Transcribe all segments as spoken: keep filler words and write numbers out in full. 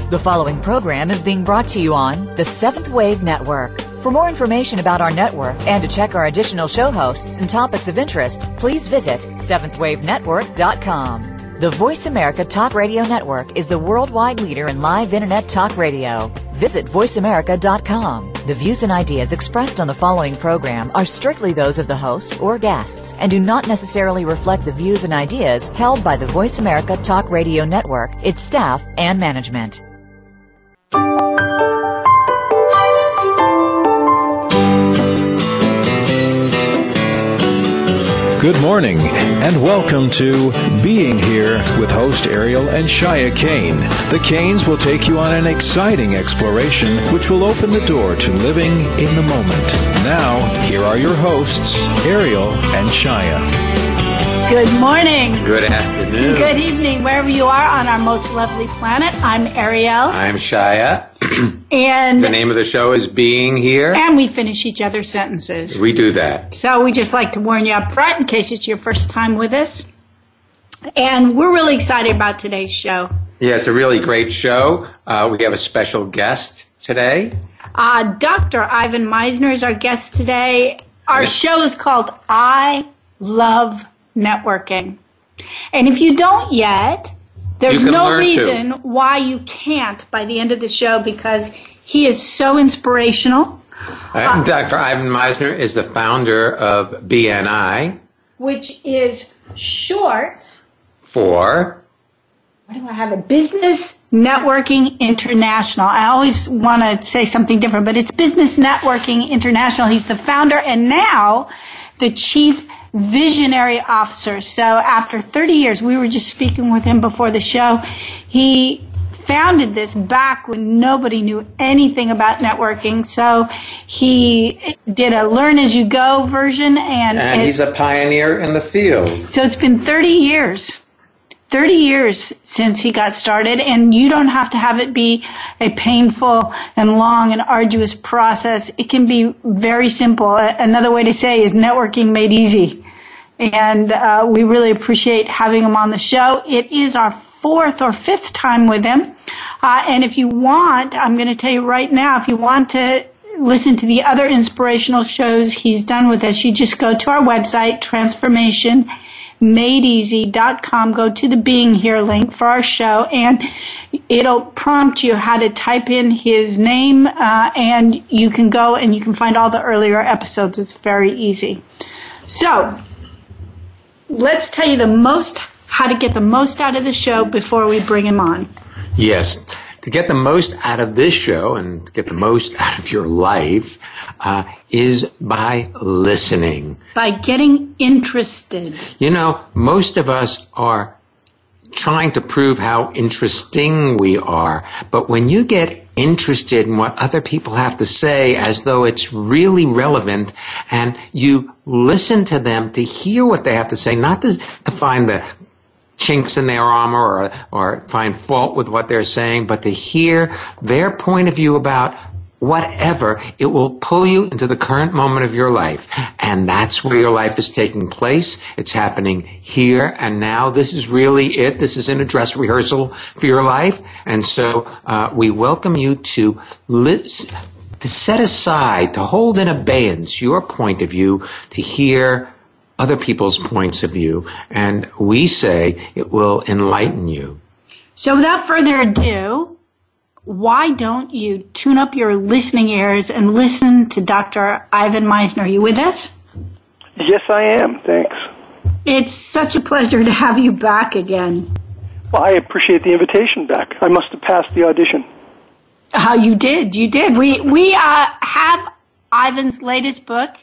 The following program is being brought to you on the Seventh Wave Network. For more information about our network and to check our additional show hosts and topics of interest, please visit seventh wave network dot com. The Voice America Talk Radio Network is the worldwide leader in live Internet talk radio. Visit voice america dot com. The views and ideas expressed on the following program are strictly those of the host or guests and do not necessarily reflect the views and ideas held by the Voice America Talk Radio Network, its staff, and management. Good morning, and welcome to Being Here with host Ariel and Shia Kane. The Kanes will take you on an exciting exploration which will open the door to living in the moment. Now, here are your hosts, Ariel and Shia. Good morning. Good afternoon. Good evening, wherever you are on our most lovely planet. I'm Ariel. I'm Shia. And the name of the show is Being Here. And we finish each other's sentences. We do that. So we just like to warn you up front in case it's your first time with us. And we're really excited about today's show. Yeah, it's a really great show. Uh, we have a special guest today. Uh, Doctor Ivan Misner is our guest today. Our show is called I Love Networking. And if you don't yet, there's no reason to. why you can't by the end of the show, because he is so inspirational. Uh, Doctor Ivan Misner is the founder of B N I, which is short for... What do I have it? Business Networking International. I always want to say something different, but it's Business Networking International. He's the founder and now the chief visionary officer. So after thirty years, we were just speaking with him before the show. He founded this back when nobody knew anything about networking. So he did a learn as you go version. And, and he's a pioneer in the field. So it's been thirty years. thirty years since he got started, and you don't have to have it be a painful and long and arduous process. It can be very simple. Another way to say is networking made easy. And uh, we really appreciate having him on the show. It is our fourth or fifth time with him. Uh, and if you want, I'm going to tell you right now, if you want to listen to the other inspirational shows he's done with us, you just go to our website, transformation made easy dot com. Go to the Being Here link for our show, and it'll prompt you how to type in his name, uh, and you can go and you can find all the earlier episodes. It's very easy. So let's tell you the most, how to get the most out of the show before we bring him on. Yes. To get the most out of this show and to get the most out of your life uh, is by listening. By getting interested. You know, most of us are trying to prove how interesting we are. But when you get interested in what other people have to say as though it's really relevant, and you listen to them to hear what they have to say, not to, to find the chinks in their armor or, or find fault with what they're saying, but to hear their point of view about whatever, it will pull you into the current moment of your life. And that's where your life is taking place. It's happening here and now. This is really it. This is a dress rehearsal for your life. And so uh, we welcome you to listen, to set aside, to hold in abeyance your point of view, to hear other people's points of view, and we say it will enlighten you. So without further ado, why don't you tune up your listening ears and listen to Doctor Ivan Misner? Are you with us? Yes, I am. Thanks. It's such a pleasure to have you back again. Well, I appreciate the invitation back. I must have passed the audition. Uh, you did. You did. We, we uh, have Ivan's latest book,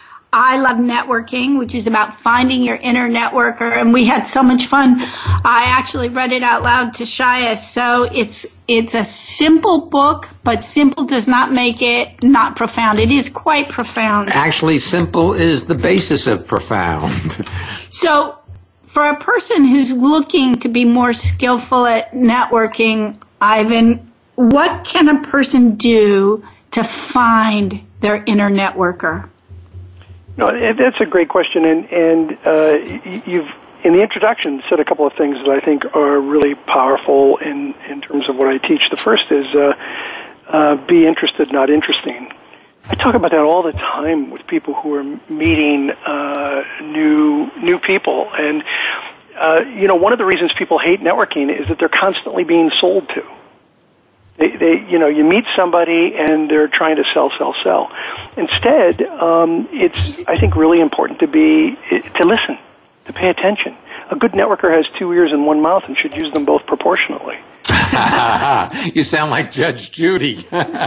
I Love Networking, which is about finding your inner networker, and we had so much fun. I actually read it out loud to Shia. So it's it's a simple book, but simple does not make it not profound. It is quite profound. Actually, simple is the basis of profound. So for a person who's looking to be more skillful at networking, Ivan, what can a person do to find their inner networker? No, that's a great question, and and uh, you've in the introduction said a couple of things that I think are really powerful and, and terms of what I teach. The first is uh, uh, be interested, not interesting. I talk about that all the time with people who are meeting uh, new new people. And, uh, you know, one of the reasons people hate networking is that they're constantly being sold to. They, they, you know, you meet somebody and they're trying to sell, sell, sell. Instead, um, it's, I think, really important to be, to listen, to pay attention. A good networker has two ears and one mouth and should use them both proportionally. You sound like Judge Judy.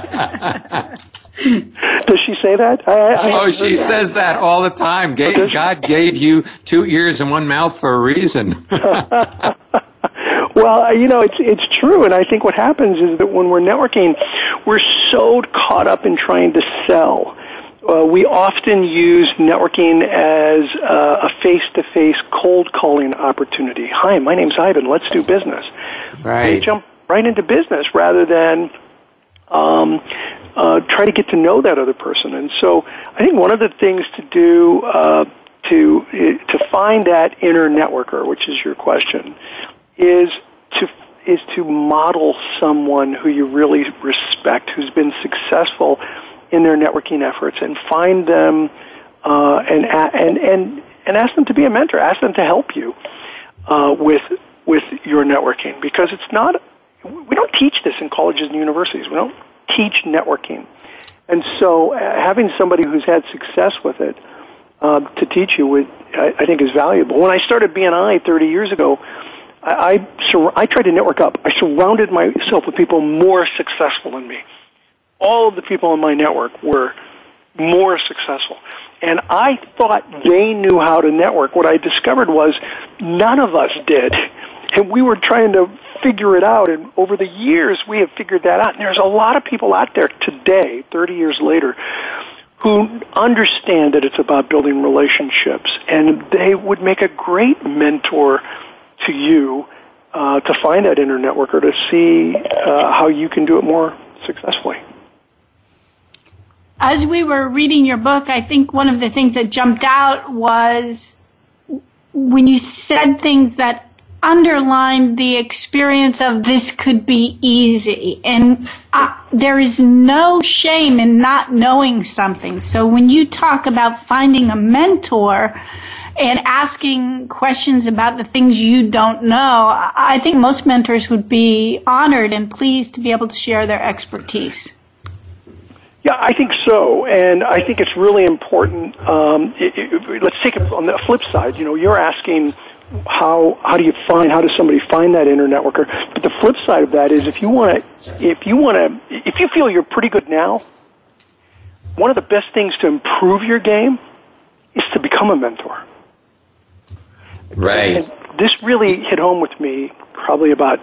Does she say that? I, I oh, she that. says that all the time. Ga- God gave you two ears and one mouth for a reason. Well, you know, it's it's true, and I think what happens is that when we're networking, we're so caught up in trying to sell. Uh, we often use networking as uh, a face-to-face cold calling opportunity. Hi, my name's Ivan. Let's do business. Right. They jump right into business rather than um, uh, try to get to know that other person. And so, I think one of the things to do uh, to to find that inner networker, which is your question, is to is to model someone who you really respect, who's been successful in their networking efforts, and find them uh, and and and and ask them to be a mentor. Ask them to help you uh, with with your networking, because it's not. We don't teach this in colleges and universities. We don't teach networking, and so uh, having somebody who's had success with it uh, to teach you would, I, I think, is valuable. When I started B N I thirty years ago, I I, sur- I tried to network up. I surrounded myself with people more successful than me. All of the people in my network were more successful. And I thought they knew how to network. What I discovered was none of us did. And we were trying to figure it out. And over the years, we have figured that out. And there's a lot of people out there today, thirty years later, who understand that it's about building relationships. And they would make a great mentor to you uh, to find that inner networker, to see uh, how you can do it more successfully. As we were reading your book, I think one of the things that jumped out was when you said things that underlined the experience of this could be easy. And uh, there is no shame in not knowing something. So when you talk about finding a mentor and asking questions about the things you don't know, I think most mentors would be honored and pleased to be able to share their expertise. Yeah, I think so, and I think it's really important. Um, it, it, let's take it on the flip side. You know, you're asking how how do you find how does somebody find that inner networker? But the flip side of that is if you want to if you want to if you feel you're pretty good now, one of the best things to improve your game is to become a mentor. Right. And this really hit home with me probably about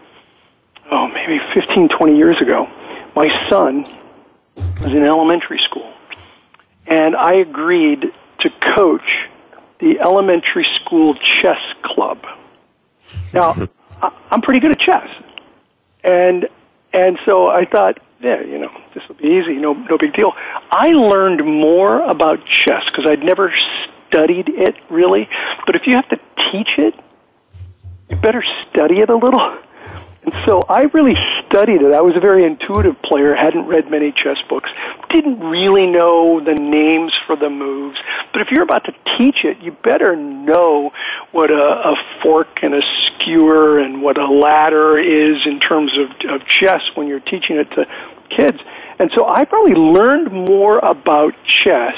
oh maybe fifteen, twenty years ago. My son was in elementary school, and I agreed to coach the elementary school chess club. Now, I'm pretty good at chess, and and so I thought, yeah, you know, this will be easy, no no big deal. I learned more about chess because I'd never studied it really, but if you have to teach it, you better study it a little. And so I really studied it. I was a very intuitive player, hadn't read many chess books, didn't really know the names for the moves. But if you're about to teach it, you better know what a, a fork and a skewer and what a ladder is in terms of, of chess when you're teaching it to kids. And so I probably learned more about chess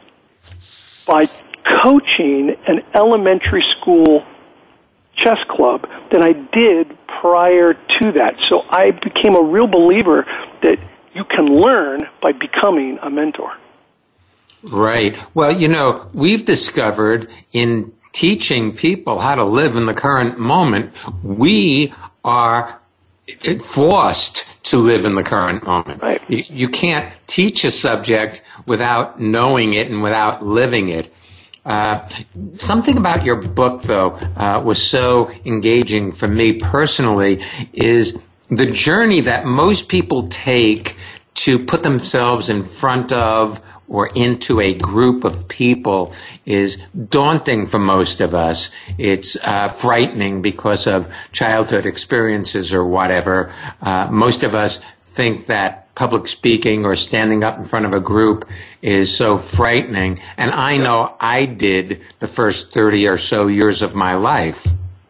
by coaching an elementary school chess club than I did prior to that. So I became a real believer that you can learn by becoming a mentor. Right. Well, you know, we've discovered in teaching people how to live in the current moment, we are forced to live in the current moment. Right. You, you can't teach a subject without knowing it and without living it. Uh, something about your book, though, uh, was so engaging for me personally is the journey that most people take to put themselves in front of or into a group of people is daunting for most of us. It's uh, frightening because of childhood experiences or whatever. Uh, most of us think that public speaking or standing up in front of a group is so frightening. And I know I did the first thirty or so years of my life.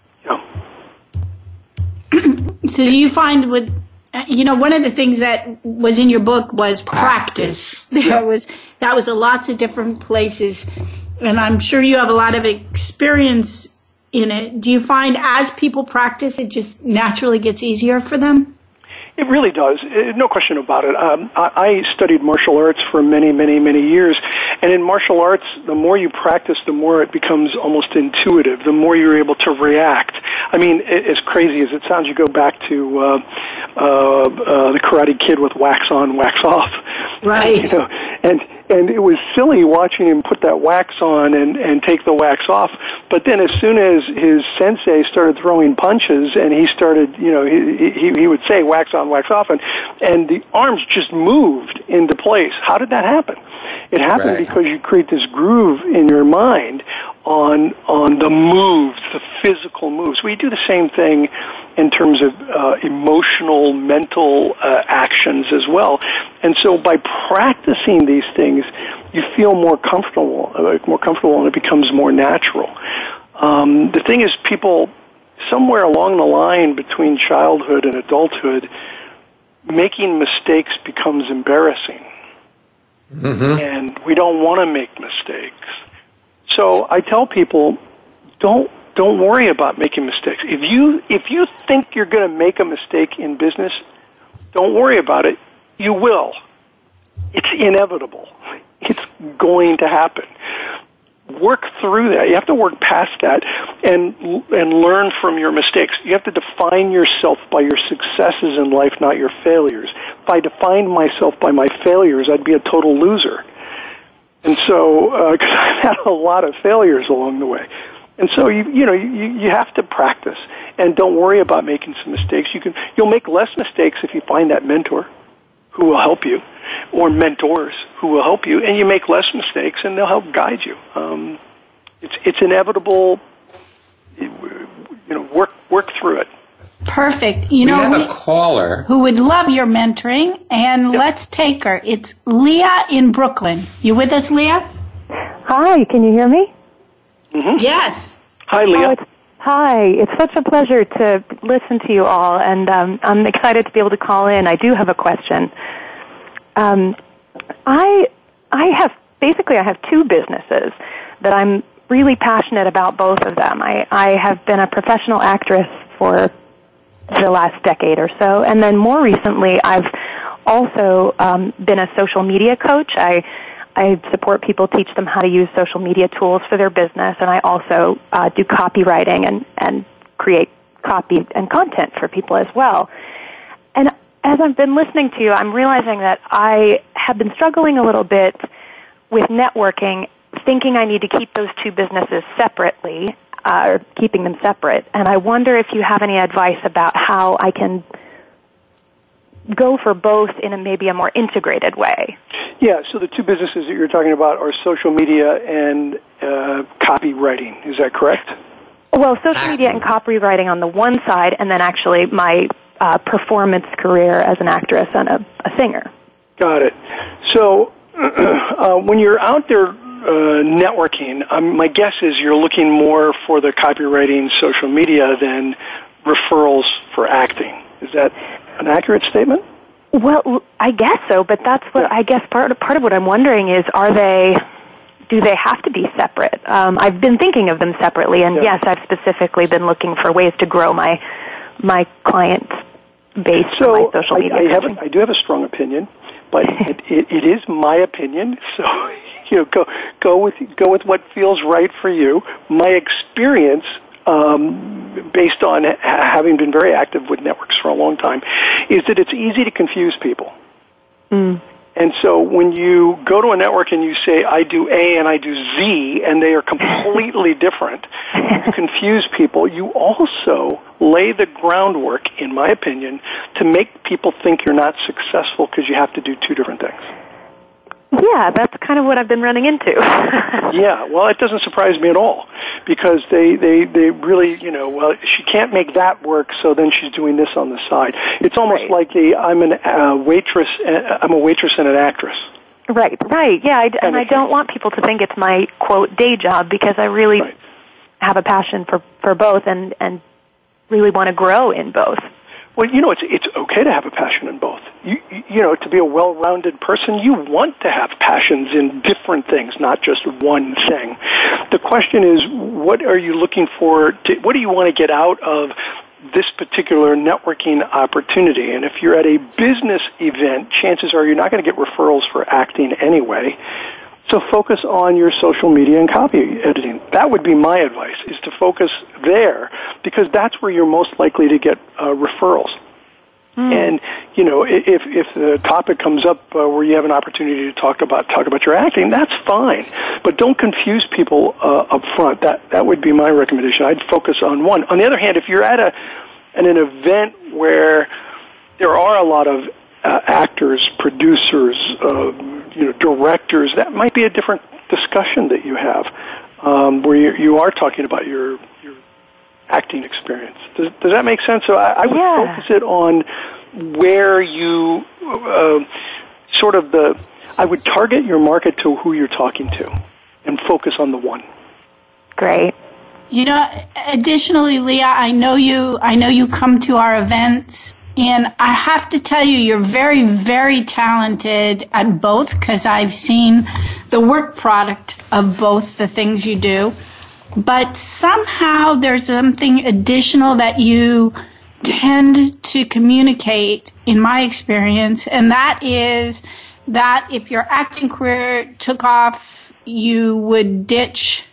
So do you find with, you know, one of the things that was in your book was practice. practice. There was, that was a lots of different places, and I'm sure you have a lot of experience in it. Do you find as people practice, it just naturally gets easier for them? It really does. It, no question about it. Um, I, I studied martial arts for many, many, many years. And in martial arts, the more you practice, the more it becomes almost intuitive, the more you're able to react. I mean, it, as crazy as it sounds, you go back to uh, uh, uh, the Karate Kid with wax on, wax off. Right. You know, and and it was silly watching him put that wax on and, and take the wax off. But then as soon as his sensei started throwing punches and he started, you know, he, he, he would say wax on, wax off, and, and the arms just moved into place. How did that happen? It happened right. because you create this groove in your mind on on the moves, the physical moves. We do the same thing in terms of uh, emotional, mental uh, actions as well. And so by practicing these things, you feel more comfortable, uh, more comfortable, and it becomes more natural. Um, the thing is, people, somewhere along the line between childhood and adulthood, making mistakes becomes embarrassing. Mm-hmm. And we don't want to make mistakes. So I tell people, don't don't worry about making mistakes. If you if you think you're going to make a mistake in business, don't worry about it. You will. It's inevitable. It's going to happen. Work through that. You have to work past that and and learn from your mistakes. You have to define yourself by your successes in life, not your failures. If I defined myself by my failures, I'd be a total loser. And so, because uh, I've had a lot of failures along the way. And so, you you know, you, you have to practice. And don't worry about making some mistakes. You can, you'll make less mistakes if you find that mentor who will help you, or mentors who will help you, and you make less mistakes, and they'll help guide you. Um, it's it's inevitable. You know, work work through it. Perfect. You we know, have a caller who would love your mentoring, and yep. let's take her. It's Leah in Brooklyn. You with us, Leah? Hi. Can you hear me? Mm-hmm. Yes. Hi, Leah. Oh, it's, hi. It's such a pleasure to listen to you all, and um, I'm excited to be able to call in. I do have a question. Um, I I have basically I have two businesses that I'm really passionate about, both of them. I, I have been a professional actress for the last decade or so, and then more recently I've also um, been a social media coach. I I support people, teach them how to use social media tools for their business, and I also uh, do copywriting and, and create copy and content for people as well. And as I've been listening to you, I'm realizing that I have been struggling a little bit with networking, thinking I need to keep those two businesses separately, uh, or keeping them separate. And I wonder if you have any advice about how I can go for both in a maybe a more integrated way. Yeah, so the two businesses that you're talking about are social media and uh, copywriting. Is that correct? Well, social media and copywriting on the one side, and then actually my uh, performance career as an actress and a, a singer. Got it. So uh, when you're out there uh, networking, um, my guess is you're looking more for the copywriting social media than referrals for acting. Is that an accurate statement? Well, I guess so, but that's what yeah. I guess part of, part of what I'm wondering is, are they, do they have to be separate? Um, I've been thinking of them separately, and yeah. yes, I've specifically been looking for ways to grow my my client base so for my social media. I, I, have a, I do have a strong opinion, but it, it, it is my opinion. So you know, go go with go with what feels right for you. My experience, Um, based on ha- having been very active with networks for a long time, is that it's easy to confuse people. Mm. And so when you go to a network and you say, I do A and I do Z, and they are completely different, you confuse people. You also lay the groundwork, in my opinion, to make people think you're not successful because you have to do two different things. Yeah, that's kind of what I've been running into. Yeah, well, it doesn't surprise me at all, because they, they, they really, you know, well, she can't make that work, so then she's doing this on the side. It's almost Right. like the I'm an uh, waitress, uh, I'm a waitress and an actress. Right, right, yeah, I, and I don't want people to think it's my, quote, day job, because I really Right. have a passion for, for both and, and really want to grow in both. Well, you know, it's it's okay to have a passion in both. You you know, to be a well-rounded person, you want to have passions in different things, not just one thing. The question is, what are you looking for? To, what do you want to get out of this particular networking opportunity? And if you're at a business event, chances are you're not going to get referrals for acting anyway. So focus on your social media and copy editing. That would be my advice, is to focus there, because that's where you're most likely to get uh, referrals. Mm. And, you know, if if the topic comes up uh, where you have an opportunity to talk about talk about your acting, that's fine. But don't confuse people uh, up front. That that would be my recommendation. I'd focus on one. On the other hand, if you're at a at an event where there are a lot of uh, actors, producers, uh, you know, directors, that might be a different discussion that you have, um, where you, you are talking about your your acting experience. Does, does that make sense? So I, I would Yeah. focus it on where you uh, sort of the. I would target your market to who you're talking to, and focus on the one. Great. You know, additionally, Leah, I know you. I know you come to our events, and I have to tell you, you're very, very talented at both, because I've seen the work product of both the things you do. But somehow there's something additional that you tend to communicate, in my experience, and that is that if your acting career took off, you would ditch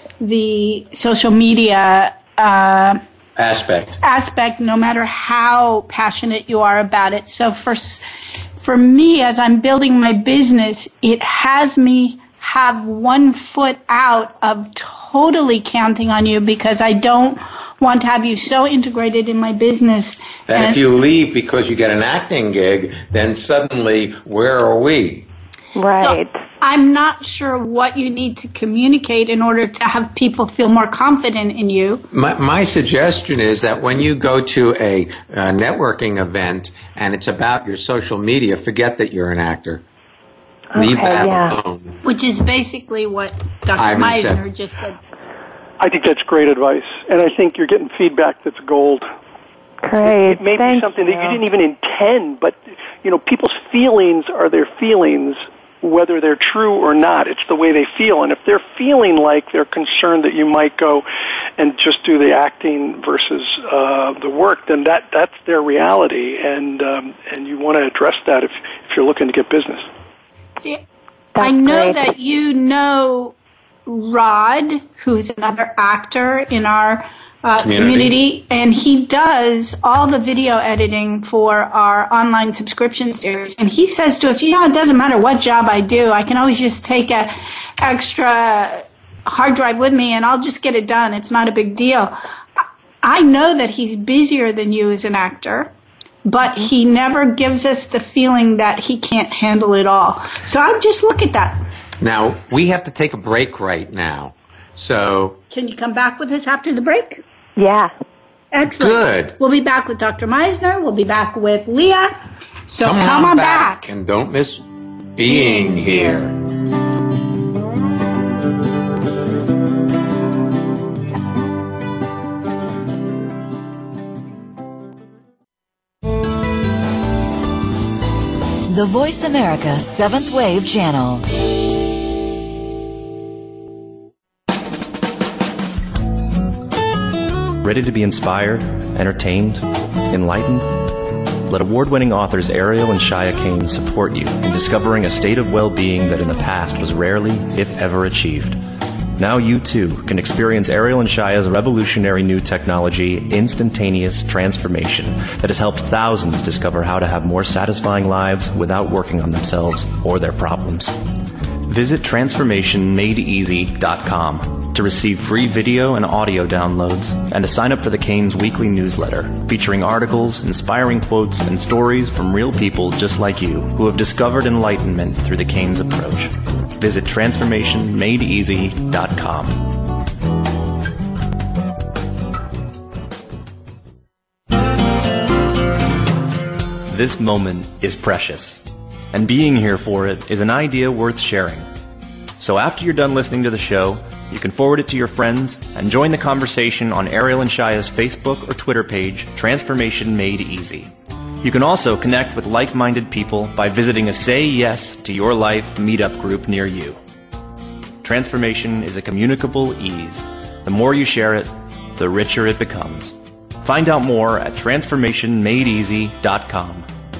the social media uh, Aspect. aspect, no matter how passionate you are about it. So for for me, as I'm building my business, it has me have one foot out of totally counting on you, because I don't want to have you so integrated in my business. That And if you leave because you get an acting gig, then suddenly, where are we? Right. So I'm not sure what you need to communicate in order to have people feel more confident in you. My, my suggestion is that when you go to a, a networking event and it's about your social media, forget that you're an actor. Leave Okay, that yeah. alone. Which is basically what Doctor Ivan Meisner said. just said. I think that's great advice, and I think you're getting feedback that's gold. Great. It may Thank be something you. that you didn't even intend, but, you know, people's feelings are their feelings, whether they're true or not. It's the way they feel. And if they're feeling like they're concerned that you might go and just do the acting versus uh, the work, then that that's their reality, and um, and you want to address that if if you're looking to get business. See, That's I know great. that you know Rod, who's another actor in our uh, Community. community, and he does all the video editing for our online subscription series. And he says to us, you know, it doesn't matter what job I do, I can always just take a extra hard drive with me and I'll just get it done. It's not a big deal. I know that he's busier than you as an actor, but he never gives us the feeling that he can't handle it all. So I just look at that. Now, we have to take a break right now. So, Can you come back with us after the break? Yeah. Excellent. Good. We'll be back with Doctor Meisner. We'll be back with Leah. So come, come, on, back. back. And don't miss being here. The Voice America Seventh Wave Channel. Ready to be inspired, entertained, enlightened? Let award-winning authors Ariel and Shia Kane support you in discovering a state of well-being that in the past was rarely, if ever, achieved. Now you, too, can experience Ariel and Shia's revolutionary new technology, Instantaneous Transformation, that has helped thousands discover how to have more satisfying lives without working on themselves or their problems. Visit transformation made easy dot com. to receive free video and audio downloads, and to sign up for the Canes weekly newsletter, featuring articles, inspiring quotes, and stories from real people just like you who have discovered enlightenment through the Canes approach. Visit transformation made easy dot com. This moment is precious, and being here for it is an idea worth sharing. So after you're done listening to the show, you can forward it to your friends and join the conversation on Ariel and Shaya's Facebook or Twitter page, Transformation Made Easy. You can also connect with like-minded people by visiting a Say Yes to Your Life meetup group near you. Transformation is a communicable ease. The more you share it, the richer it becomes. Find out more at transformation made easy dot com.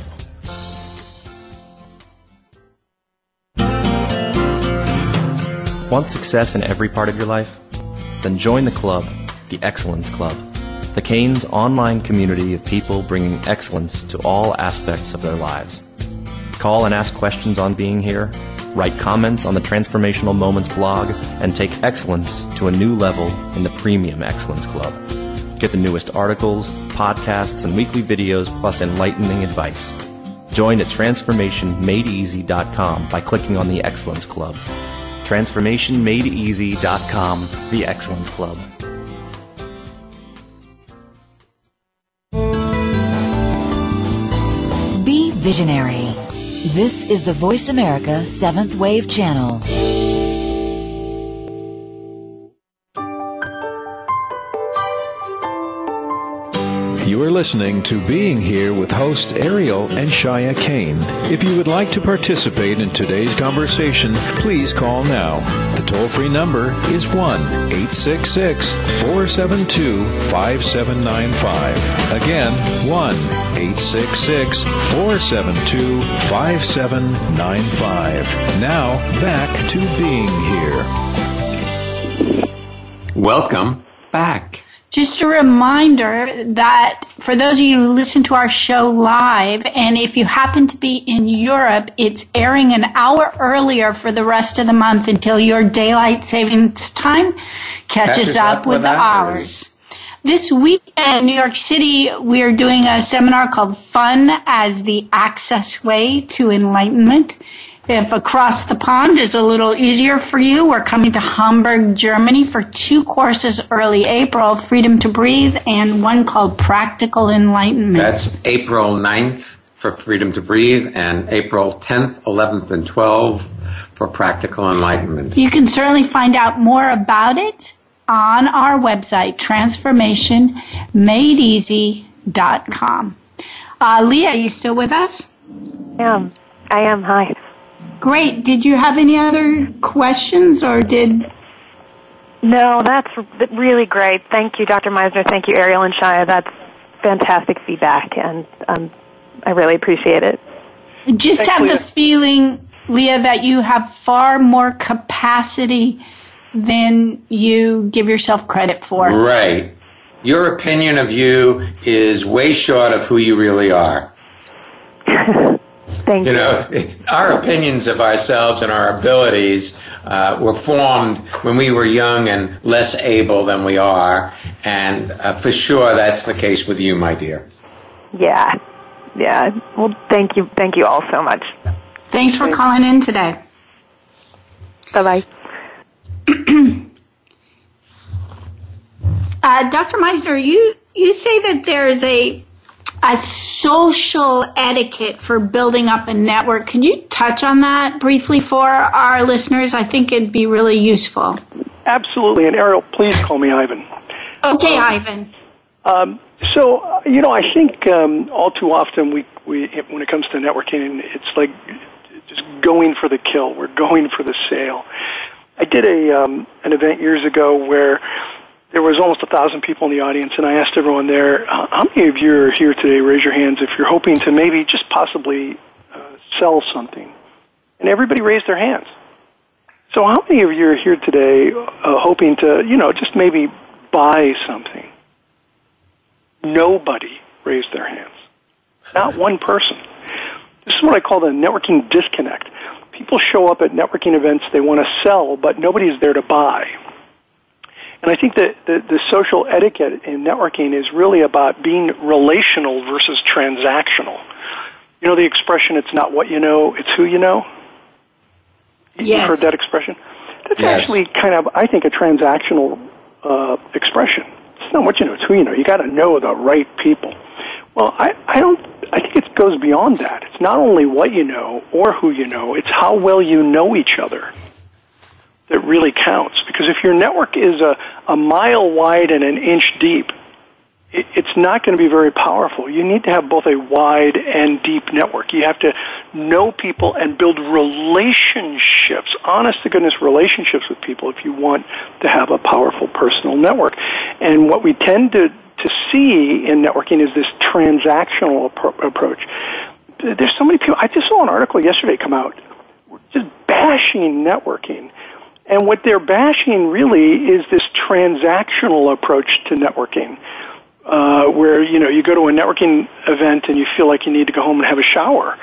Want success in every part of your life? Then join the club, the Excellence Club, the Canes online community of people bringing excellence to all aspects of their lives. Call and ask questions on being here, write comments on the Transformational Moments blog, and take excellence to a new level in the Premium Excellence Club. Get the newest articles, podcasts, and weekly videos, plus enlightening advice. Join at transformation made easy dot com by clicking on the Excellence Club. transformation made easy dot com, the Excellence Club. Be visionary. This is the Voice America Seventh Wave Channel. You are listening to Being Here with hosts Ariel and Shaya Kane. If you would like to participate in today's conversation, please call now. The toll-free number is one eight six six, four seven two, five seven nine five. Again, one eight six six, four seven two, five seven nine five. Now, back to Being Here. Welcome back. Just a reminder that for those of you who listen to our show live, and if you happen to be in Europe, it's airing an hour earlier for the rest of the month until your daylight savings time catches, catches up, up with, with ours. ours. This weekend in New York City, we are doing a seminar called Fun as the Access Way to Enlightenment. If across the pond is a little easier for you, we're coming to Hamburg, Germany for two courses early April, Freedom to Breathe, and one called Practical Enlightenment. That's April ninth for Freedom to Breathe and April tenth, eleventh, and twelfth for Practical Enlightenment. You can certainly find out more about it on our website, transformation made easy dot com. Uh, Leah, are you still with us? I am. I am. Hi. Great. Did you have any other questions, or did... No, that's really great. Thank you, Doctor Meisner. Thank you, Ariel and Shaya. That's fantastic feedback, and um, I really appreciate it. Just Thanks, have Leah. the feeling, Leah, that you have far more capacity than you give yourself credit for. Right. Your opinion of you is way short of who you really are. Thank you. You know, our opinions of ourselves and our abilities uh, were formed when we were young and less able than we are, and uh, for sure that's the case with you, my dear. Yeah. Yeah. Well, thank you. Thank you all so much. Thanks for calling in today. Bye-bye. uh, Doctor Meisner, you, you say that there is a a social etiquette for building up a network. Could you touch on that briefly for our listeners? I think it'd be really useful. Absolutely. And Ariel, please call me Ivan. Okay, um, Ivan. Um, so, uh, you know, I think um, all too often we, we, when it comes to networking, it's like just going for the kill. We're going for the sale. I did a um, an event years ago where there was almost a thousand people in the audience, and I asked everyone there, how many of you are here today, raise your hands, if you're hoping to maybe just possibly uh, sell something? And everybody raised their hands. So how many of you are here today uh, hoping to, you know, just maybe buy something? Nobody raised their hands. Not one person. This is what I call the networking disconnect. People show up at networking events, they want to sell, but nobody's there to buy. And I think that the, the social etiquette in networking is really about being relational versus transactional. You know the expression, it's not what you know, it's who you know? Yes. You've heard that expression? That's Yes. actually kind of, I think, a transactional uh, expression. It's not what you know, it's who you know. You got to know the right people. Well, I, I don't, I think it goes beyond that. It's not only what you know or who you know, it's how well you know each other that really counts. Because if your network is a, a mile wide and an inch deep, it, it's not going to be very powerful. You need to have both a wide and deep network. You have to know people and build relationships, honest to goodness relationships with people if you want to have a powerful personal network. And what we tend to, to see in networking is this transactional appro- approach. There's so many people. I just saw an article yesterday come out just bashing networking. And what they're bashing really is this transactional approach to networking, uh, where, you know, you go to a networking event and you feel like you need to go home and have a shower.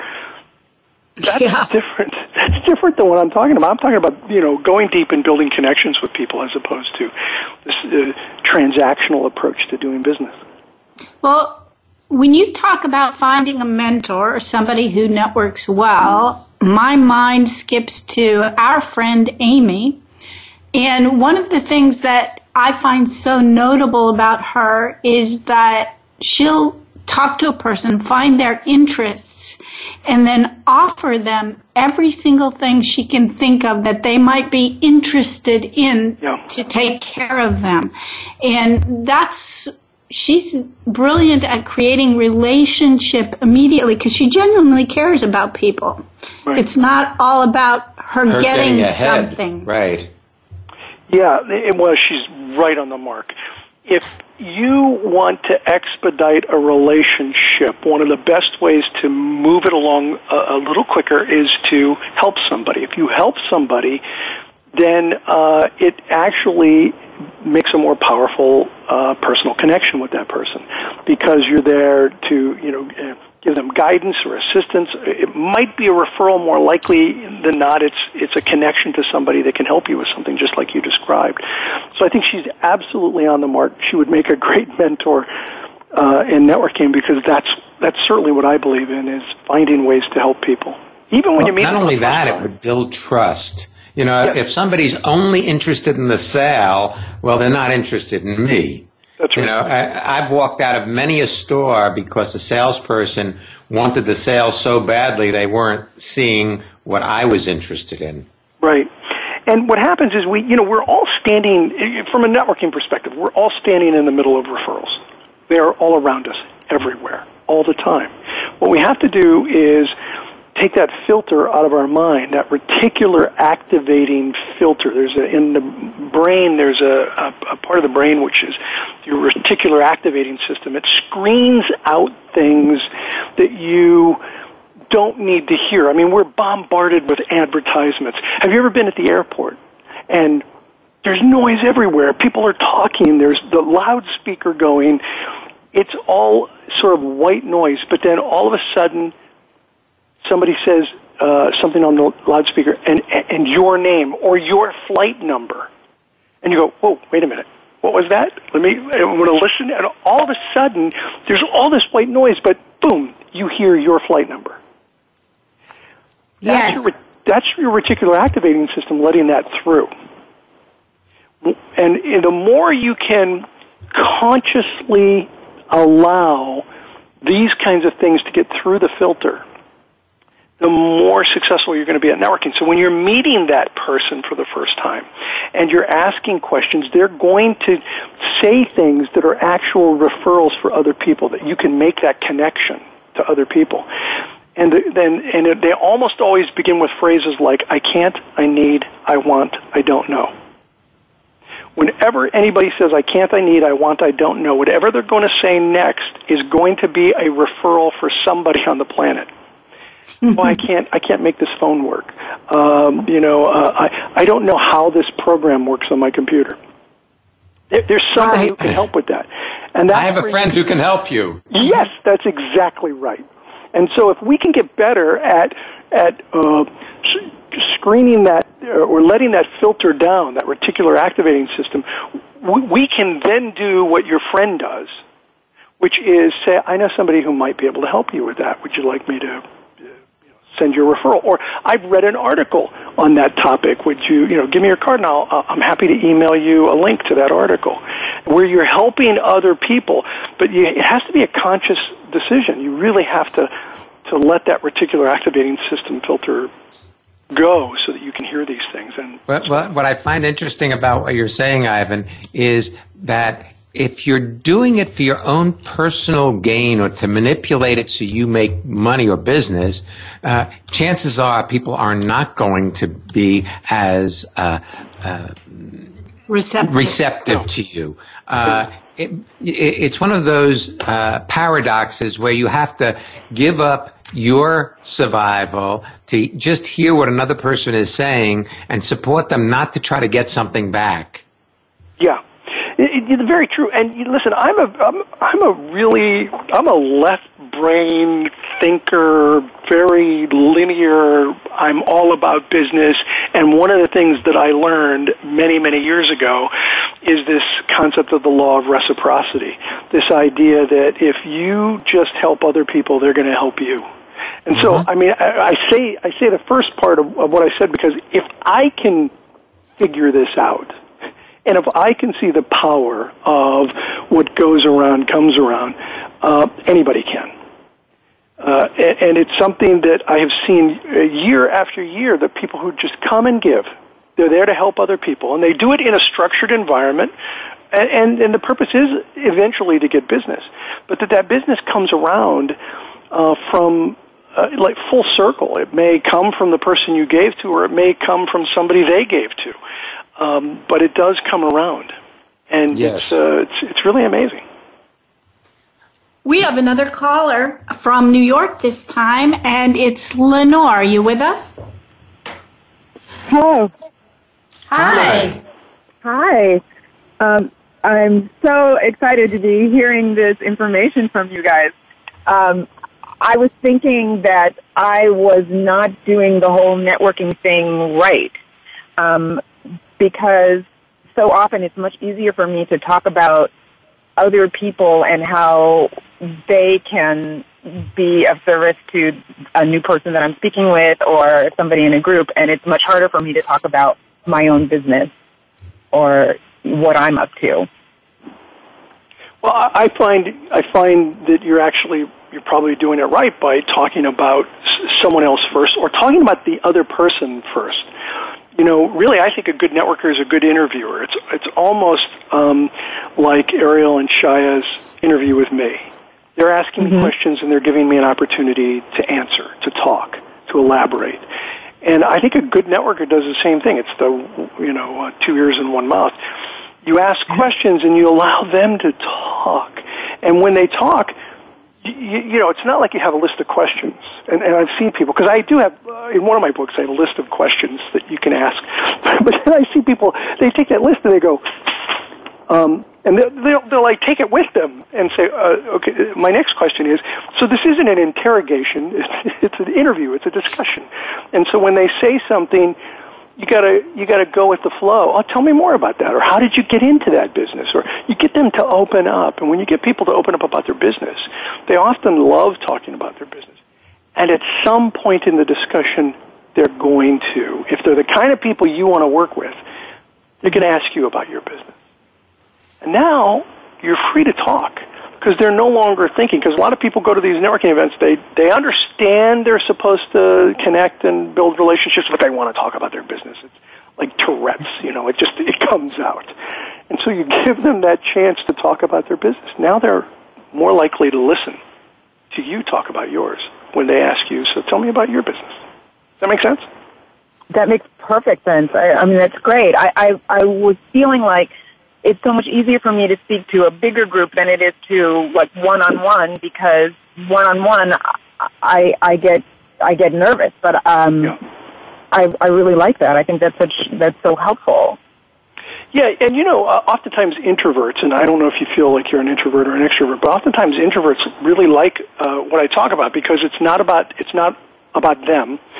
That's Yeah. different. That's different than what I'm talking about. I'm talking about, you know, going deep and building connections with people as opposed to this uh, transactional approach to doing business. Well, when you talk about finding a mentor or somebody who networks well, my mind skips to our friend Amy. And one of the things that I find so notable about her is that she'll talk to a person, find their interests, and then offer them every single thing she can think of that they might be interested in Yeah. to take care of them. And that's, she's brilliant at creating relationship immediately because she genuinely cares about people. Right. It's not all about her, Her getting, getting ahead. something. Right. Yeah, it was. She's right on the mark. If you want to expedite a relationship, one of the best ways to move it along a, a little quicker is to help somebody. If you help somebody, then uh, it actually makes a more powerful uh, personal connection with that person because you're there to, you know, uh, give them guidance or assistance. It might be a referral. More likely than not, it's it's a connection to somebody that can help you with something just like you described. So I think she's absolutely on the mark. She would make a great mentor uh, in networking because that's that's certainly what I believe in, is finding ways to help people. Even when Well, you meet not them only for the first that, it time. would build trust. You know, Yeah. if somebody's only interested in the sale, well, they're not interested in me. That's right. You know, I, I've walked out of many a store because the salesperson wanted the sale so badly they weren't seeing what I was interested in. Right. And what happens is we, you know, we're all standing, from a networking perspective, we're all standing in the middle of referrals. They are all around us, everywhere, all the time. What we have to do is take that filter out of our mind, that reticular activating filter. There's a, in the brain, there's a, a, a part of the brain which is your reticular activating system. It screens out things that you don't need to hear. I mean, we're bombarded with advertisements. Have you ever been at the airport and there's noise everywhere? People are talking. There's the loudspeaker going. It's all sort of white noise, but then all of a sudden somebody says uh, something on the loudspeaker and, and your name or your flight number. And you go, whoa, wait a minute. What was that? Let me, I'm going to listen. And all of a sudden, there's all this white noise, but boom, you hear your flight number. That's, Yes. your, that's your reticular activating system letting that through. And the more you can consciously allow these kinds of things to get through the filter, the more successful you're going to be at networking. So when you're meeting that person for the first time and you're asking questions, they're going to say things that are actual referrals for other people, that you can make that connection to other people. And then, and they almost always begin with phrases like, I can't, I need, I want, I don't know. Whenever anybody says, I can't, I need, I want, I don't know, whatever they're going to say next is going to be a referral for somebody on the planet. Mm-hmm. Oh, I can't, I can't make this phone work. Um, you know, uh, I, I don't know how this program works on my computer. There, there's somebody Right. who can help with that. And that's I have a where friend you- who can help you. Yes, that's exactly right. And so if we can get better at at uh, s- screening that, or letting that filter down, that reticular activating system, we, we can then do what your friend does, which is say, I know somebody who might be able to help you with that. Would you like me to send you a referral? Or I've read an article on that topic. Would you, you know, give me your card and I'll, I'm happy to email you a link to that article, where you're helping other people. But you, it has to be a conscious decision. You really have to, to let that reticular activating system filter go so that you can hear these things. And but, but what I find interesting about what you're saying, Ivan, is that if you're doing it for your own personal gain or to manipulate it so you make money or business, uh, chances are people are not going to be as uh, uh, receptive, receptive no. to you. Uh, it, it, it's one of those uh, paradoxes where you have to give up your survival to just hear what another person is saying and support them, not to try to get something back. Yeah. It, it's very true. And you, listen, I'm a, I'm, I'm a really, I'm a left brain thinker, very linear. I'm all about business. And one of the things that I learned many, many years ago is this concept of the law of reciprocity. This idea that if you just help other people, they're going to help you. And so, mm-hmm. I mean, I, I say, I say the first part of, of what I said because if I can figure this out, and if I can see the power of what goes around comes around, uh, anybody can. Uh, and, and it's something that I have seen year after year, that people who just come and give, they're there to help other people, and they do it in a structured environment, and, and, and the purpose is eventually to get business. But that that business comes around uh, from uh, like full circle. It may come from the person you gave to, or it may come from somebody they gave to. Um, but it does come around, and yes. it's, uh, it's it's really amazing. We have another caller from New York this time, and it's Lenore. Are you with us? Hello. Hi. Hi. Um, I'm so excited to be hearing this information from you guys. Um, I was thinking that I was not doing the whole networking thing right. Um, because so often it's much easier for me to talk about other people and how they can be of service to a new person that I'm speaking with or somebody in a group, and it's much harder for me to talk about my own business or what I'm up to. Well, I find I find that you're actually you're probably doing it right by talking about someone else first, or talking about the other person first. You know, really, I think a good networker is a good interviewer. It's it's almost um, like Ariel and Shaya's interview with me. They're asking mm-hmm. me questions, and they're giving me an opportunity to answer, to talk, to elaborate. And I think a good networker does the same thing. It's the, you know, uh, two ears and one mouth. You ask questions, and you allow them to talk. And when they talk, You, you know, it's not like you have a list of questions, and, and I've seen people, because I do have, uh, in one of my books, I have a list of questions that you can ask, but then I see people, they take that list and they go, um, and they'll, they'll, they'll like take it with them and say, uh, okay, my next question is, so this isn't an interrogation, it's, it's an interview, it's a discussion, and so when they say something, you gotta you gotta go with the flow. Oh, tell me more about that, or how did you get into that business? Or you get them to open up, and when you get people to open up about their business, they often love talking about their business. And at some point in the discussion, they're going to, if they're the kind of people you want to work with, they're going to ask you about your business. And now you're free to talk, because they're no longer thinking, because a lot of people go to these networking events, they, they understand they're supposed to connect and build relationships, but they want to talk about their business. It's like Tourette's, you know, it just, it comes out. And so you give them that chance to talk about their business. Now they're more likely to listen to you talk about yours when they ask you, so tell me about your business. Does that make sense? That makes perfect sense. I, I mean, that's great. I, I, I was feeling like it's so much easier for me to speak to a bigger group than it is to like one-on-one, because one-on-one I I get I get nervous. But um, yeah. I I really like that. I think that's such that's so helpful. Yeah, and you know, uh, oftentimes introverts, and I don't know if you feel like you're an introvert or an extrovert, but oftentimes introverts really like uh, what I talk about, because it's not about it's not about them.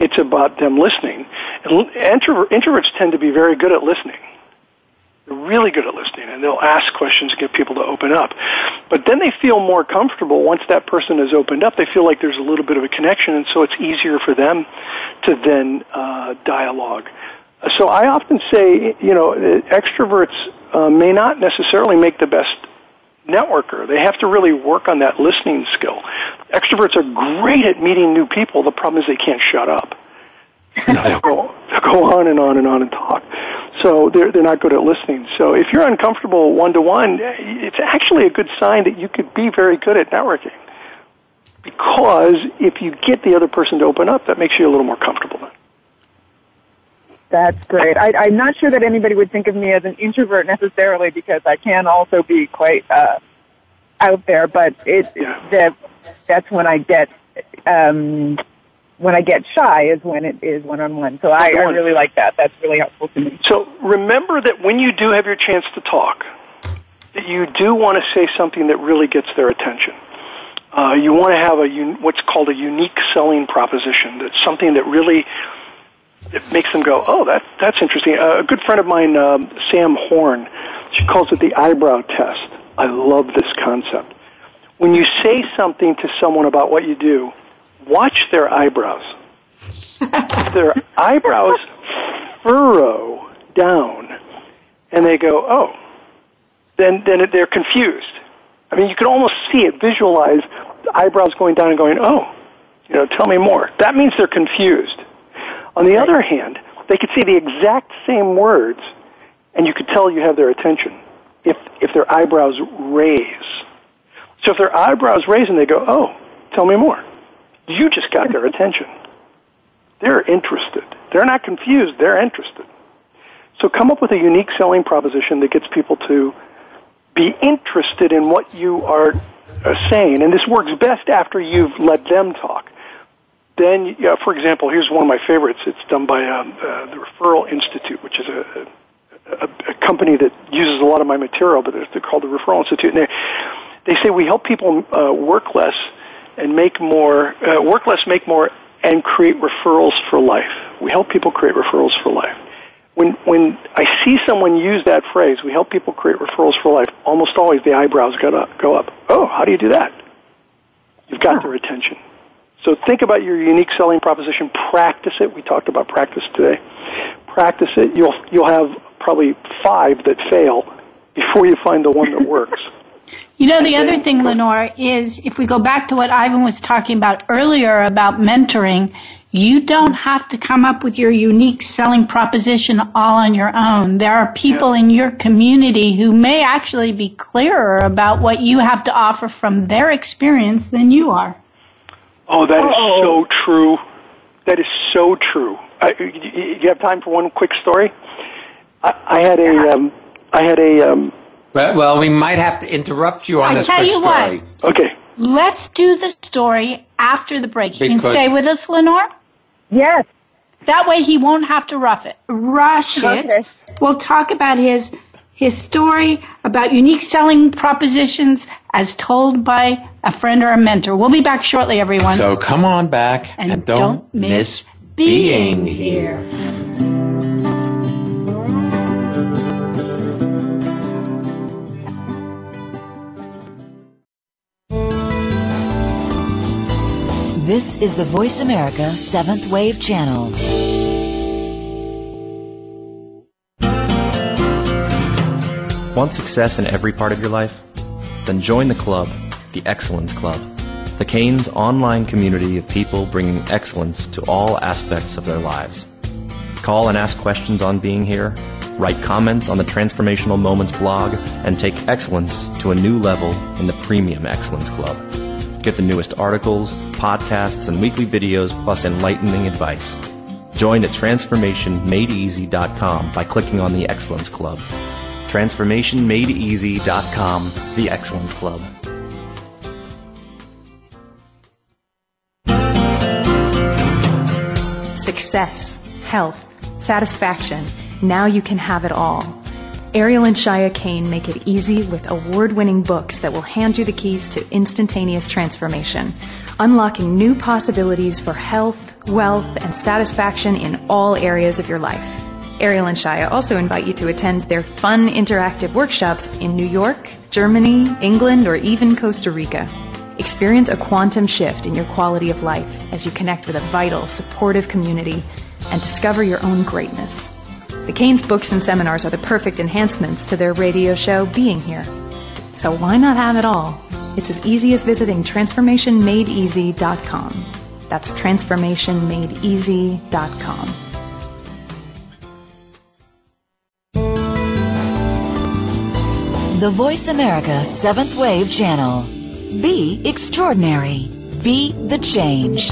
It's about them listening. And introvert, introverts tend to be very good at listening. They're really good at listening, and they'll ask questions and get people to open up. But then they feel more comfortable once that person has opened up. They feel like there's a little bit of a connection, and so it's easier for them to then uh, dialogue. So I often say, you know, extroverts uh, may not necessarily make the best networker. They have to really work on that listening skill. Extroverts are great at meeting new people. The problem is they can't shut up. they'll, go, they'll go on and on and on and talk. So they're, they're not good at listening. So if you're uncomfortable one-to-one, it's actually a good sign that you could be very good at networking. Because if you get the other person to open up, that makes you a little more comfortable then. That's great. I, I'm not sure that anybody would think of me as an introvert necessarily, because I can also be quite uh, out there. But it, Yeah. that that's when I get um, when I get shy is when it is one on one. So I, I really like that. That's really helpful to me. So remember that when you do have your chance to talk, that you do want to say something that really gets their attention. Uh, you want to have a un- what's called a unique selling proposition. That's something that really it makes them go, oh, that, that's interesting. Uh, a good friend of mine, um, Sam Horn, she calls it the eyebrow test. I love this concept. When you say something to someone about what you do, watch their eyebrows. If their eyebrows furrow down, and they go, oh, then then they're confused. I mean, you can almost see it, visualize the eyebrows going down and going, oh, you know, tell me more. That means they're confused. On the other hand, they could say the exact same words, and you could tell you have their attention if if their eyebrows raise. So if their eyebrows raise and they go, oh, tell me more, you just got their attention. They're interested. They're not confused. They're interested. So come up with a unique selling proposition that gets people to be interested in what you are uh, saying. And this works best after you've let them talk. Then, uh, for example, here's one of my favorites. It's done by um, uh, the Referral Institute, which is a, a, a company that uses a lot of my material, but they're, they're called the Referral Institute. And they, they say we help people uh, work less and make more, uh, work less, make more, and create referrals for life. We help people create referrals for life. When when I see someone use that phrase, we help people create referrals for life, almost always the eyebrows go up. Go up. Oh, how do you do that? You've got their attention. So think about your unique selling proposition. Practice it. We talked about practice today. Practice it. You'll you'll have probably five that fail before you find the one that works. You know, the other thing, Lenore, is if we go back to what Ivan was talking about earlier about mentoring, you don't have to come up with your unique selling proposition all on your own. There are people in your community who may actually be clearer about what you have to offer from their experience than you are. Oh, that is so true. That is so true. I, you, you have time for one quick story? I, I had a, um, I had a. Um, well, well, we might have to interrupt you on I this tell quick you story. what. Okay. Let's do the story after the break. You can Because- stay with us, Lenore? Yes. That way he won't have to rough it. Rush it. Okay. We'll talk about his his story about unique selling propositions as told by a friend or a mentor. We'll be back shortly, everyone. So come on back and, and don't, don't miss being being here. This is the Voice America Seventh Wave Channel. Want success in every part of your life? Then join the club, the Excellence Club, the Canes online community of people bringing excellence to all aspects of their lives. Call and ask questions on Being Here, write comments on the Transformational Moments blog, and take excellence to a new level in the Premium Excellence Club. Get the newest articles, podcasts, and weekly videos, plus enlightening advice. Join at transformation made easy dot com by clicking on the Excellence Club. transformation made easy dot com, the Excellence Club. Success, health, satisfaction. Now you can have it all. Ariel and Shia Kane make it easy with award-winning books that will hand you the keys to instantaneous transformation. unlocking new possibilities for health, wealth, and satisfaction in all areas of your life. Ariel and Shia also invite you to attend their fun interactive workshops in New York, Germany, England, or even Costa Rica. Experience a quantum shift in your quality of life as you connect with a vital, supportive community and discover your own greatness. The Canes books and seminars are the perfect enhancements to their radio show, Being Here. So why not have it all? It's as easy as visiting transformation made easy dot com. That's transformation made easy dot com. The Voice America Seventh Wave Channel. Be extraordinary. Be the change.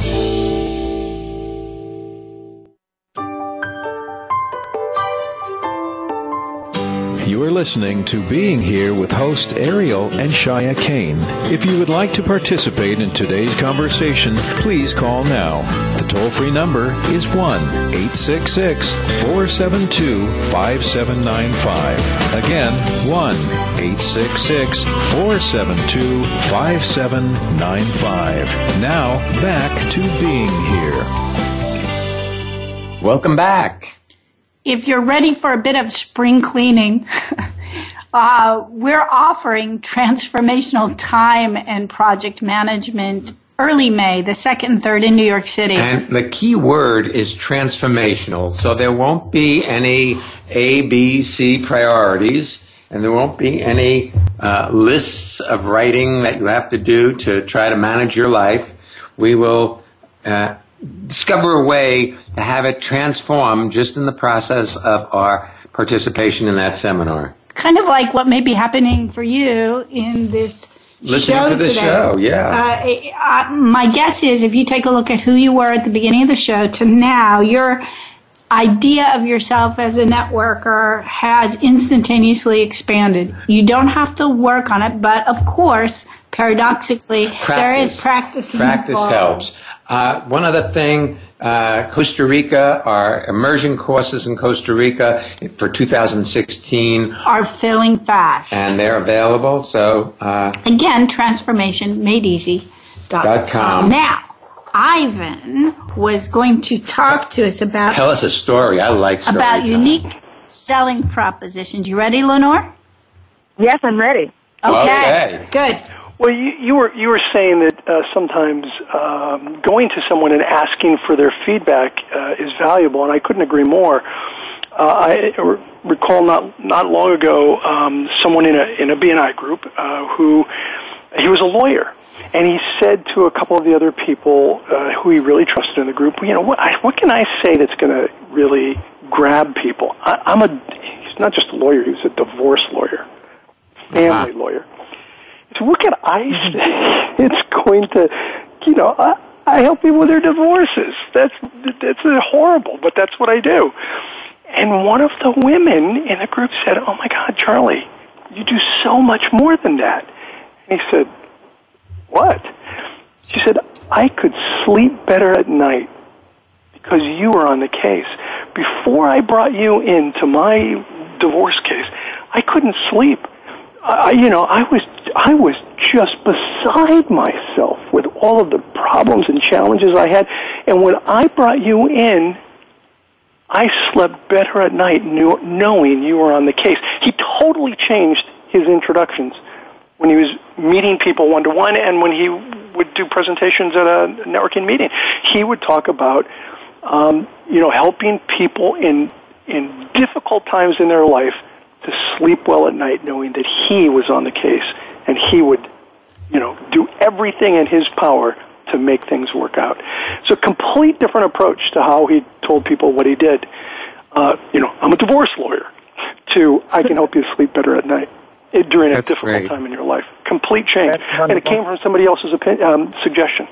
You are listening to Being Here with host Ariel and Shia Kane. If you would like to participate in today's conversation, please call now. The toll-free number is one eight six six, four seven two, five seven nine five. Again, one eight six six, four seven two, five seven nine five. Now, back to Being Here. Welcome back. If you're ready for a bit of spring cleaning, uh, we're offering transformational time and project management early May, the second and third in New York City. And the key word is transformational. So there won't be any A, B, C priorities, and there won't be any uh, lists of writing that you have to do to try to manage your life. We will uh, discover a way to have it transform just in the process of our participation in that seminar. Kind of like what may be happening for you in this Listening show to the today. show, yeah. Uh, uh, my guess is if you take a look at who you were at the beginning of the show to now, your idea of yourself as a networker has instantaneously expanded. You don't have to work on it, but of course, paradoxically, Practice. there is practice Practice involved. helps. Uh, one other thing, uh, Costa Rica, our immersion courses in Costa Rica for two thousand sixteen are filling fast. and they're available. So uh, Again, transformation made easy dot com. Now, Ivan was going to talk to us about tell us a story. I like story about time. unique selling propositions. You ready, Lenore? Yes, I'm ready. Okay, Okay. good. Well, you, you were you were saying that uh, sometimes um, going to someone and asking for their feedback uh, is valuable, and I couldn't agree more. Uh, I r- recall not not long ago um, someone in a in a B and I group uh, who he was a lawyer, and he said to a couple of the other people uh, who he really trusted in the group, you know, what I, what can I say that's going to really grab people? I, I'm a he's not just a lawyer; he's a divorce lawyer, family Uh-huh. lawyer. So what can I say? It's going to, you know, I, I help people with their divorces. That's that's horrible, but that's what I do. And one of the women in the group said, "Oh my God, Charlie, you do so much more than that." And he said, "What?" She said, "I could sleep better at night because you were on the case. Before I brought you into my divorce case, I couldn't sleep. I, you know, I was I was just beside myself with all of the problems and challenges I had. And when I brought you in, I slept better at night knew, knowing you were on the case." He totally changed his introductions when he was meeting people one-to-one and when he would do presentations at a networking meeting. He would talk about, um, you know, helping people in in difficult times in their life to sleep well at night knowing that he was on the case and he would, you know, do everything in his power to make things work out. So a complete different approach to how he told people what he did. Uh, you know, I'm a divorce lawyer, to I can help you sleep better at night it, during That's a difficult great. time in your life. Complete change. That's And it wonderful. came from somebody else's opinion, um, suggestion.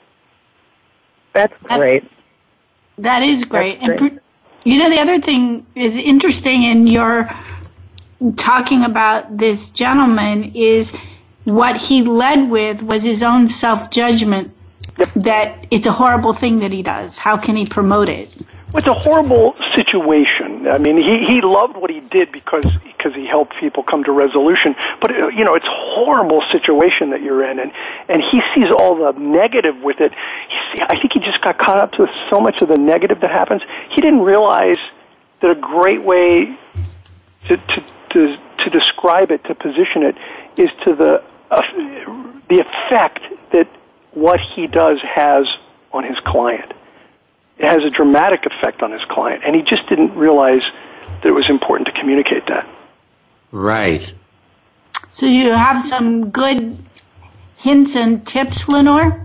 That's great. That is great. That's And, you know, the other thing is interesting in your talking about this gentleman is what he led with was his own self-judgment that it's a horrible thing that he does. How can he promote it? It's a horrible situation. I mean, he, he loved what he did because because he helped people come to resolution. But, uh, you know, it's a horrible situation that you're in, and, and he sees all the negative with it. He, I think he just got caught up to so much of the negative that happens. He didn't realize that a great way to, to, to, to describe it, to position it, is to the, uh, the effect that what he does has on his client. It has a dramatic effect on his client, and he just didn't realize that it was important to communicate that. Right. So you have some good hints and tips, Lenore?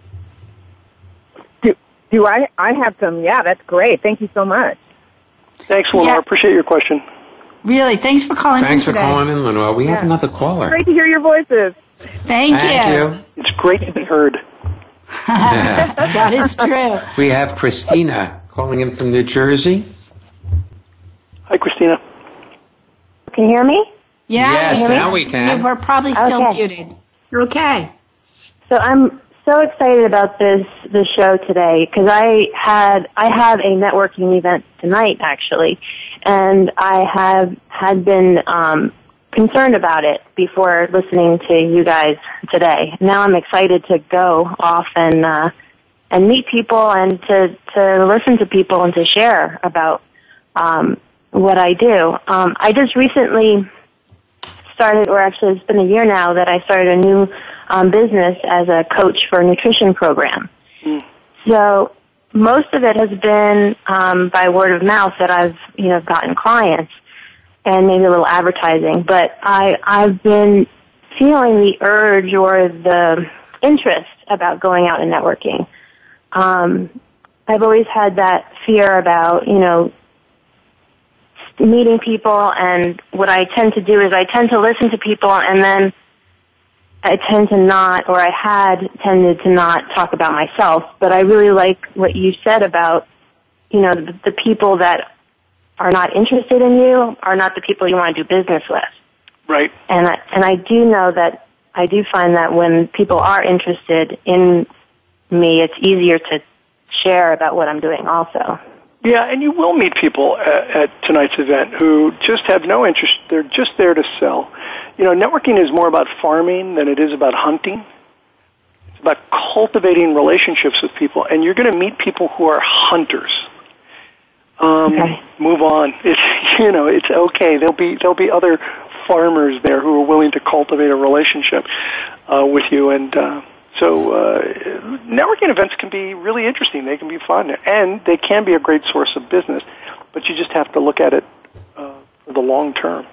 Do, do I? I have some. Yeah, that's great. Thank you so much. Thanks, Lenore. Yeah. Appreciate your question. Really, thanks for calling Thanks in for today. calling in, Lenore. We Yeah. have another caller. Great to hear your voices. Thank, Thank you. you. It's great to be heard. That is true. We have Christina calling in from New Jersey. Hi, Christina. Can you hear me? Yeah, Yes, you- now we can. you- We're probably still Okay. muted. You're okay. So I'm so excited about this this show today because I had I have a networking event tonight actually, and I have had been um, concerned about it before listening to you guys today. Now I'm excited to go off and uh, and meet people and to to listen to people and to share about um, what I do. Um, I just recently started, or actually it's been a year now that I started a new um, business as a coach for a nutrition program. Mm. So most of it has been um, by word of mouth that I've you know gotten clients and maybe a little advertising. But I I've been feeling the urge or the interest about going out and networking. Um, I've always had that fear about you know. meeting people, and what I tend to do is I tend to listen to people, and then I tend to not, or I had tended to not talk about myself, but I really like what you said about, you know, the, the people that are not interested in you are not the people you want to do business with. Right. And I, and I do know that, I do find that when people are interested in me, it's easier to share about what I'm doing also. Yeah, and you will meet people at, at tonight's event who just have no interest. They're just there to sell. You know, networking is more about farming than it is about hunting. It's about cultivating relationships with people, and you're going to meet people who are hunters. Um, Okay. Move on. It's you know, it's okay. There'll be there'll be other farmers there who are willing to cultivate a relationship uh, with you, and. Uh, So uh, networking events can be really interesting. They can be fun, and they can be a great source of business. But you just have to look at it uh, for the long term.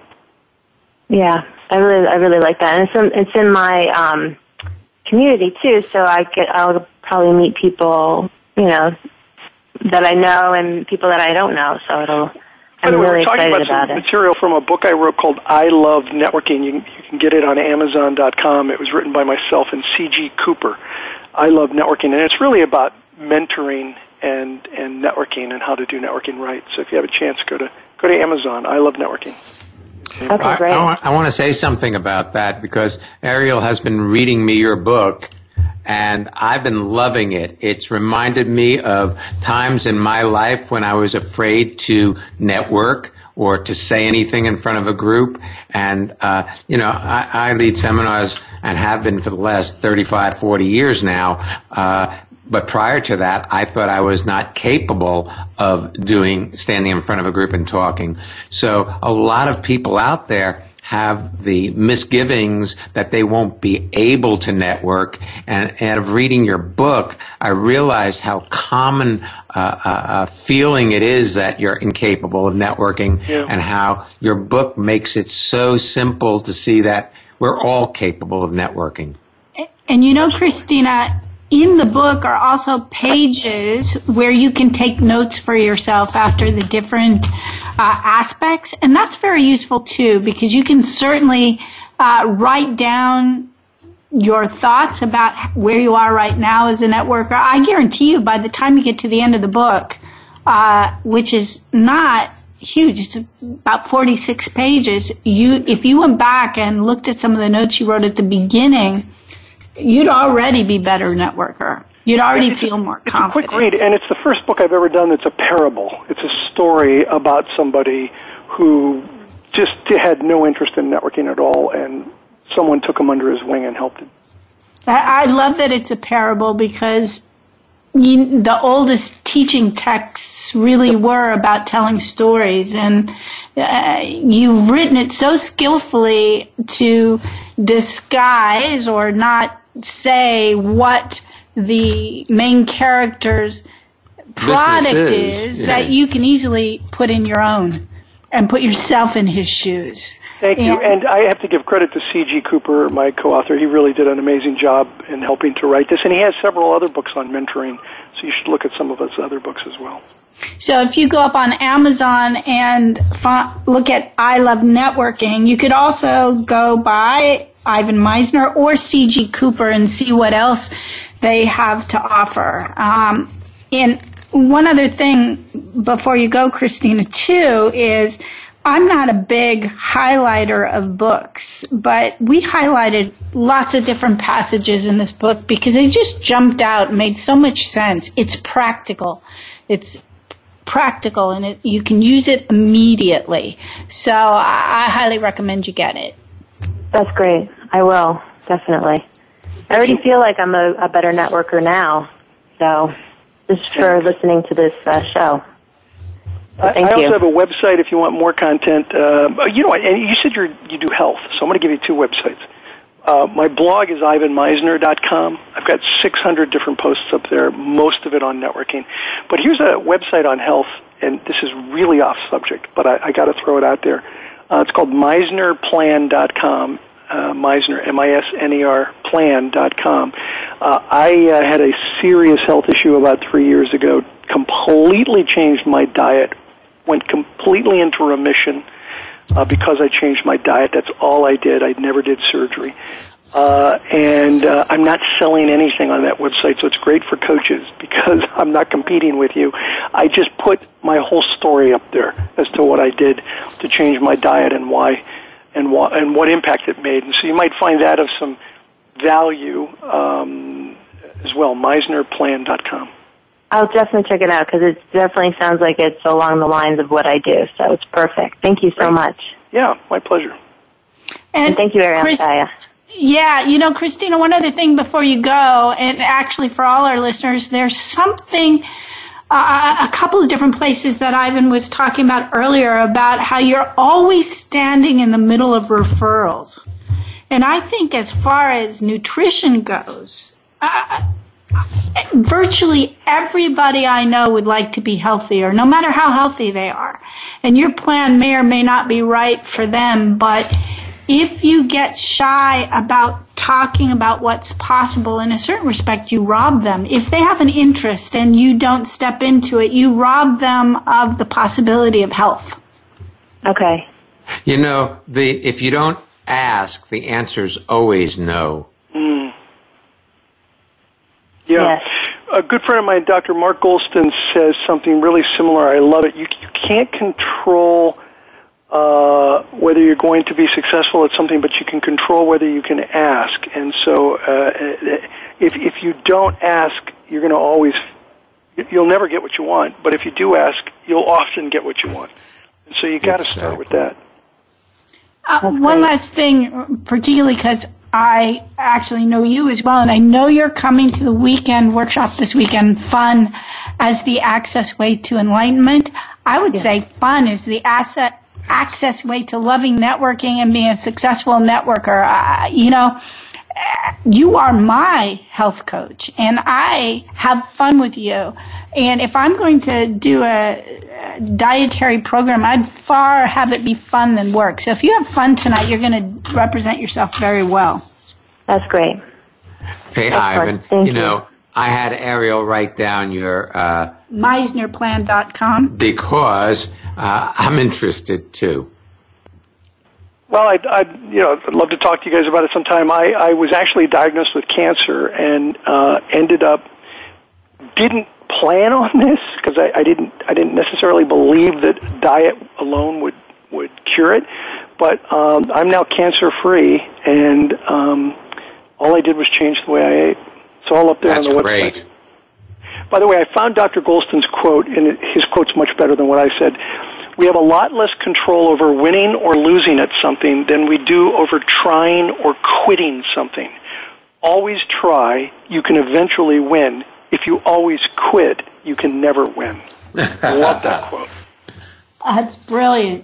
Yeah, I really, I really like that, and it's in, it's in my um, community too. So I get, I'll probably meet people, you know, that I know and people that I don't know. So it'll. I'm By the way, really we're talking excited about about some it. material from a book I wrote called I Love Networking. You can, you can get it on Amazon dot com. It was written by myself and C G Cooper. I Love Networking, and it's really about mentoring and, and networking and how to do networking right. So if you have a chance, go to go to Amazon. I Love Networking. Okay, great. I, I, want, I want to say something about that because Ariel has been reading me your book, and I've been loving it. It's reminded me of times in my life when I was afraid to network or to say anything in front of a group. And, uh, you know, I, I lead seminars and have been for the last thirty-five, forty years now. Uh, but prior to that, I thought I was not capable of doing, standing in front of a group and talking. So a lot of people out there have the misgivings that they won't be able to network. And, and of reading your book, I realized how common uh, a feeling it is that you're incapable of networking, Yeah. and how your book makes it so simple to see that we're all capable of networking. And you know, Christina, in the book are also pages where you can take notes for yourself after the different uh, aspects. And that's very useful too, because you can certainly uh, write down your thoughts about where you are right now as a networker. I guarantee you by the time you get to the end of the book, uh, which is not huge, it's about forty-six pages, you, if you went back and looked at some of the notes you wrote at the beginning, you'd already be a better networker. You'd already It's feel a, more it's confident. a quick read, and it's the first book I've ever done that's a parable. It's a story about somebody who just had no interest in networking at all, and someone took him under his wing and helped him. I love that it's a parable because you, the oldest teaching texts really were about telling stories, and uh, you've written it so skillfully to disguise or not say what the main character's product is, is yeah. that you can easily put in your own and put yourself in his shoes. Thank you. And I have to give credit to C G Cooper, my co-author. He really did an amazing job in helping to write this. And he has several other books on mentoring, so you should look at some of his other books as well. So if you go up on Amazon and fa- look at I Love Networking, you could also go by Ivan Misner or C G Cooper and see what else they have to offer. Um, and one other thing before you go, Christina, too, is I'm not a big highlighter of books, but we highlighted lots of different passages in this book because they just jumped out and made so much sense. It's practical. It's practical, and it, you can use it immediately. So I, I highly recommend you get it. That's great. I will, definitely. I already feel like I'm a, a better networker now, so just for listening to this uh, show. I, I also have a website if you want more content. Uh, you know, and you said you're, you do health, so I'm going to give you two websites. Uh, my blog is ivan misner dot com. I've got six hundred different posts up there, most of it on networking. But here's a website on health, and this is really off subject, but I, I got to throw it out there. Uh, it's called misner plan dot com. Uh, Misner, M I S N E R, plan dot com. Uh, I uh, had a serious health issue about three years ago, completely changed my diet, went completely into remission uh, because I changed my diet. That's all I did. I never did surgery. Uh, and uh, I'm not selling anything on that website, so it's great for coaches because I'm not competing with you. I just put my whole story up there as to what I did to change my diet and why. And what, and what impact it made. And so you might find that of some value um, as well, misner plan dot com. I'll definitely check it out because it definitely sounds like it's along the lines of what I do, so it's perfect. Thank you so Great. much. Yeah, my pleasure. And, and thank you, Ariel and Shaya. Yeah, you know, Christina, one other thing before you go, and actually for all our listeners, there's something... Uh, a couple of different places that Ivan was talking about earlier about how you're always standing in the middle of referrals. And I think as far as nutrition goes, uh, virtually everybody I know would like to be healthier, no matter how healthy they are. And your plan may or may not be right for them, but if you get shy about talking about what's possible, in a certain respect, you rob them. If they have an interest and you don't step into it, you rob them of the possibility of health. Okay. You know, the if you don't ask, the answer's always no. Mm. Yeah. Yes. A good friend of mine, Doctor Mark Goldston, says something really similar. I love it. You, you can't control Uh, whether you're going to be successful at something, but you can control whether you can ask. And so uh, if if you don't ask, you're going to always, you'll never get what you want. But if you do ask, you'll often get what you want. And so you got to start with that. Uh, one last thing, particularly because I actually know you as well, and I know you're coming to the weekend workshop this weekend, Fun as the Access Way to Enlightenment. I would yeah. say fun is the asset access way to loving networking and being a successful networker. Uh, you know, you are my health coach, and I have fun with you. And if I'm going to do a, a dietary program, I'd far have it be fun than work. So if you have fun tonight, you're going to represent yourself very well. That's great. Hey, That's Ivan, you, you know, I had Ariel write down your... Uh, misner plan dot com. Because uh, I'm interested, too. Well, I'd, I'd, you know, I'd love to talk to you guys about it sometime. I, I was actually diagnosed with cancer and uh, ended up, didn't plan on this because I, I didn't I didn't necessarily believe that diet alone would, would cure it. But um, I'm now cancer-free, and um, all I did was change the way I ate. It's all up there That's on the great. website. By the way, I found Doctor Goldston's quote, and his quote's much better than what I said. we have a lot less control over winning or losing at something than we do over trying or quitting something. Always try, you can eventually win. If you always quit, you can never win. I love that quote. That's brilliant.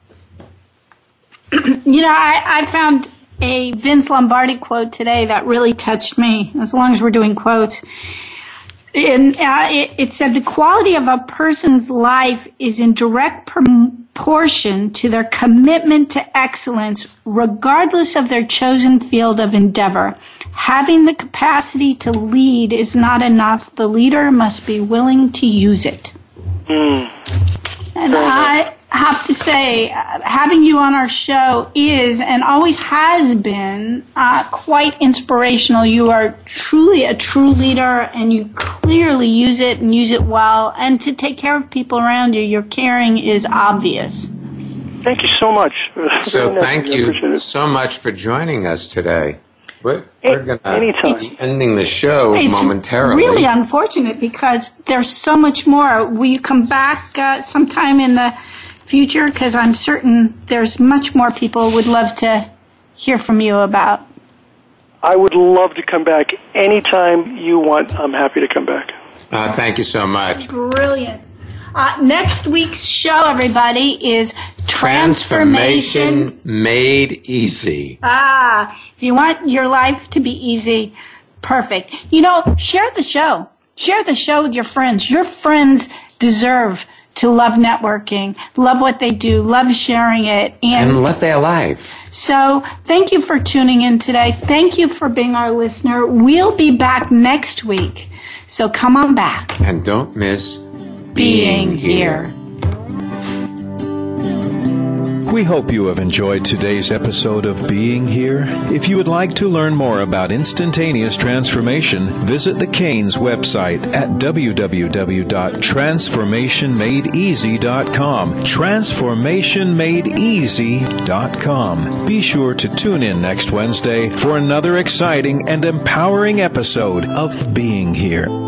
You know, I, I found a Vince Lombardi quote today that really touched me, as long as we're doing quotes. And uh, it, it said, the quality of a person's life is in direct proportion to their commitment to excellence, regardless of their chosen field of endeavor. Having the capacity to lead is not enough. The leader must be willing to use it. Mm. And I have to say, uh, having you on our show is and always has been uh, quite inspirational. You are truly a true leader, and you clearly use it and use it well. And to take care of people around you, your caring is obvious. Thank you so much. So thank you so much for joining us today. We're, we're going to be ending the show it's momentarily. It's really unfortunate because there's so much more. Will you come back uh, sometime in the future? Because I'm certain there's much more people would love to hear from you about. I would love to come back anytime you want. I'm happy to come back. Uh, thank you so much. Brilliant. Uh, next week's show, everybody, is Transformation, Transformation Made Easy. Ah, if you want your life to be easy, perfect. You know, share the show. Share the show with your friends. Your friends deserve to love networking, love what they do, love sharing it. And, and love their life. So thank you for tuning in today. Thank you for being our listener. We'll be back next week. So come on back. And don't miss being here. We hope you have enjoyed today's episode of Being Here. If you would like to learn more about instantaneous transformation, visit the Canes website at w w w dot transformation made easy dot com. transformation made easy dot com. Be sure to tune in next Wednesday for another exciting and empowering episode of Being Here.